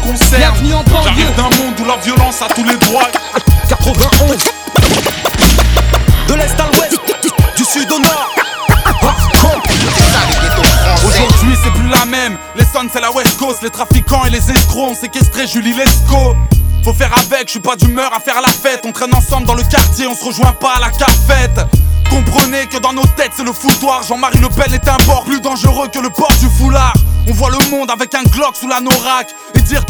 concerne. Bienvenue en banlieue. J'arrive d'un monde où la violence a tous les droits. 91. De l'est à l'ouest, du sud au nord. Aujourd'hui c'est plus la même. Les sons c'est la West Coast. Les trafiquants et les escrocs ont séquestré Julie Lescaut. Faut faire avec, je suis pas d'humeur à faire la fête. On traîne ensemble dans le quartier, on se rejoint pas à la cafette. Comprenez que dans nos têtes c'est le foutoir. Jean-Marie Le Pen est un bord plus dangereux que le port du foulard. On voit le monde avec un Glock sous la norac.